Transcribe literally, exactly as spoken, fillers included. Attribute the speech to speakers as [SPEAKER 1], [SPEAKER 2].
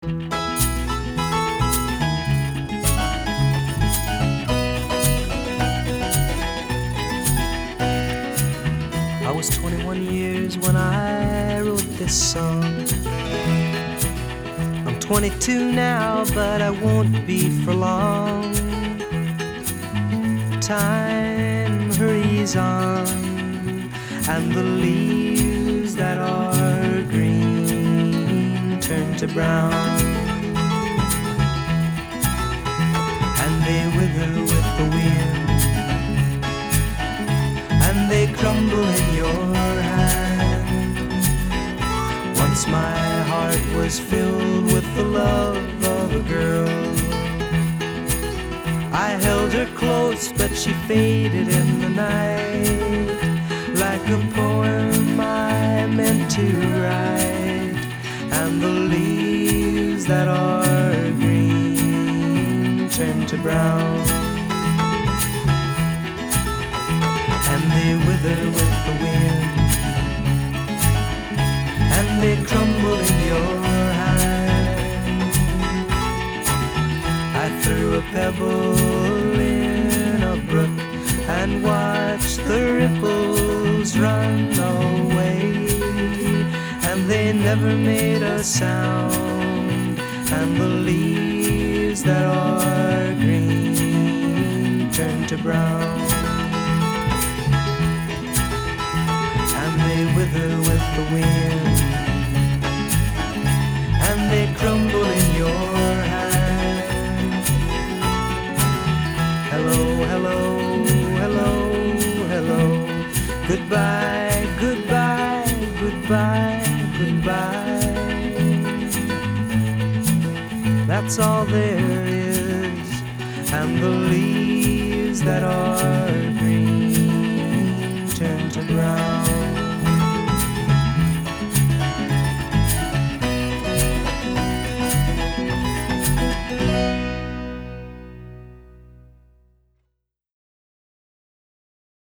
[SPEAKER 1] I was twenty-one years when I wrote this song. I'm twenty-two now, but I won't be for long. Time hurries on, and the leaves that are green turn to brown, and they wither with the wind, and they crumble in your hand. Once my heart was filled with the love of a girl. I held her close, but she faded in the night, like a poem I meant to write. And the leaves that are green turn to brown, and they wither with the wind, and they crumble in your hand. I threw a pebble in a brook and watched the ripples run away, and they never made a sound. And the leaves that are green turn to brown, and they wither with the wind, and they crumble in your hand. Hello, hello, hello, hello. Goodbye, goodbye, goodbye, goodbye. That's all there is, and the leaves that are